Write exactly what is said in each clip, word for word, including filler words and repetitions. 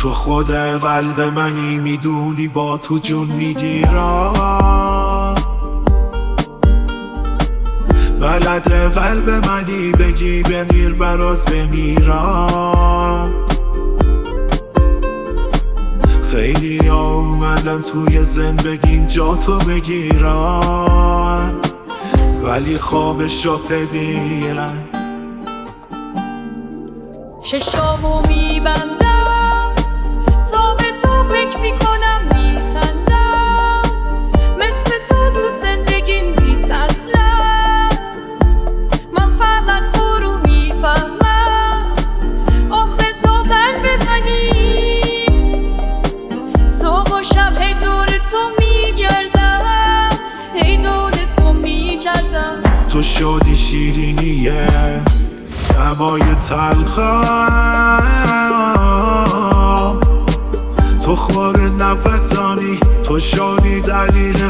تو خود قلب منی، میدونی با تو جون میگیرم. بلد قلب منی، بگی بمیر براز بمیرم. خیلی اومدن توی زندگیم جا تو بگیرن، ولی خوابشو ببینن. چشامو میبندم تا به تو فکر میکنم، میخندم مثل تو تو زندگیم نیست اصلا. من فقط تو رو میفهمم، آخه تو قلب منی. صبح و شب هی دور تو میگردم، هی دور تو میگردم. تو شدی شیرینیه هوای تلخم، تو خور نفسانی، تو شدی دلیل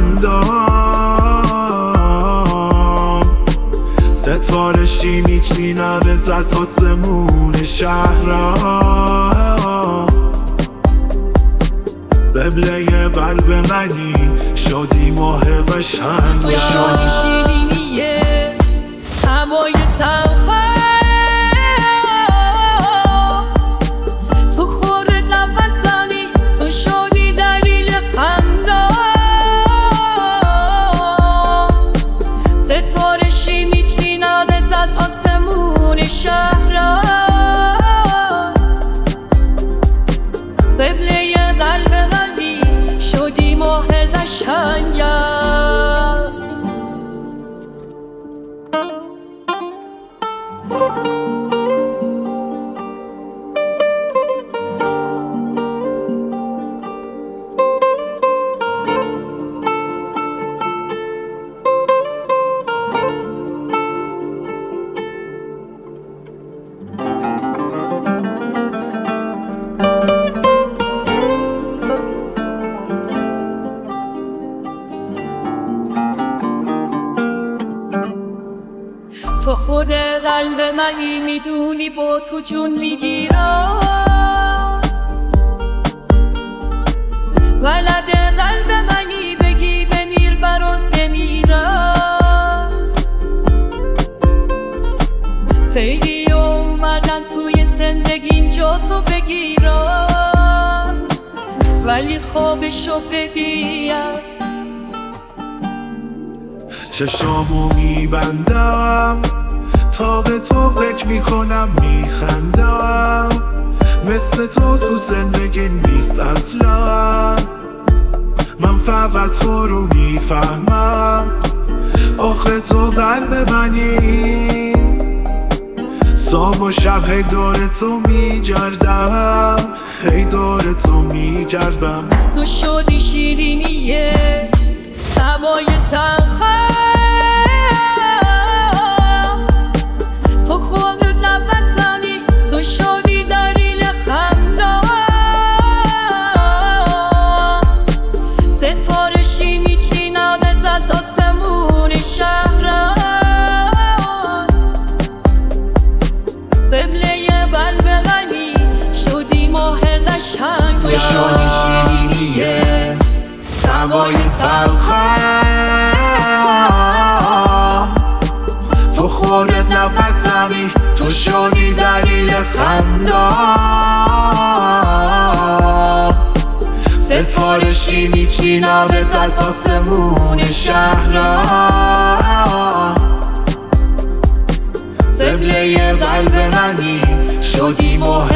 خندم. ستاره شیمی چینمت از آسمون شهرم. قبله قلب منی، شدی ماه قشنگم. تو شدی شیرینیه هوای تلخم، تو خورت نفسانی، تو شدی دلیل خندم. ستاره شیمی چینادت از آسمون شهرم. قبله قلب منی، شدی ماه قشنگم. تو خود قلب منی، میدونی با تو جون میگیرم. ولد قلب منی، بگی بمیر براز بمیرم. خیلی اومدن توی زندگیم جا تو بگیرم، ولی خوابشو ببینم. چشامو میبندم تا به تو فکر میکنم، میخندم مثل تو تو زندگی نیست اصلا. من فقط تو رو میفهمم، آخه تو قلب منی. صبح و شب هی دور تو میگردم، هی دور تو میگردم. تو شدی شیرینیه هوای تلخم، تو خودت نفسانی، تو شدی دلیل خندم. ستاره شیمی چینمت از آسمون شهرم. قبله قلب منی، شدی ماه قشنگم. تو شدی شیرینیه هوای تلخم، تو خورت نفسمی، تو شدی دلیل خندم. ستاره شیمی چینمت از آسمون شهرم. قبله قلب منی، شدی ماه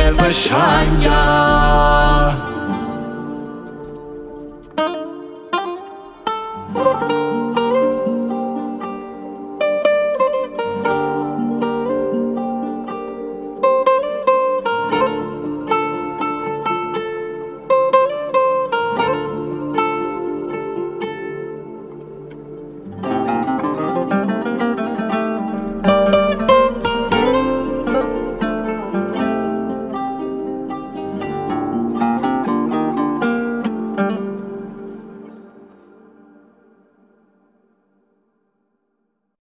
قشنگم.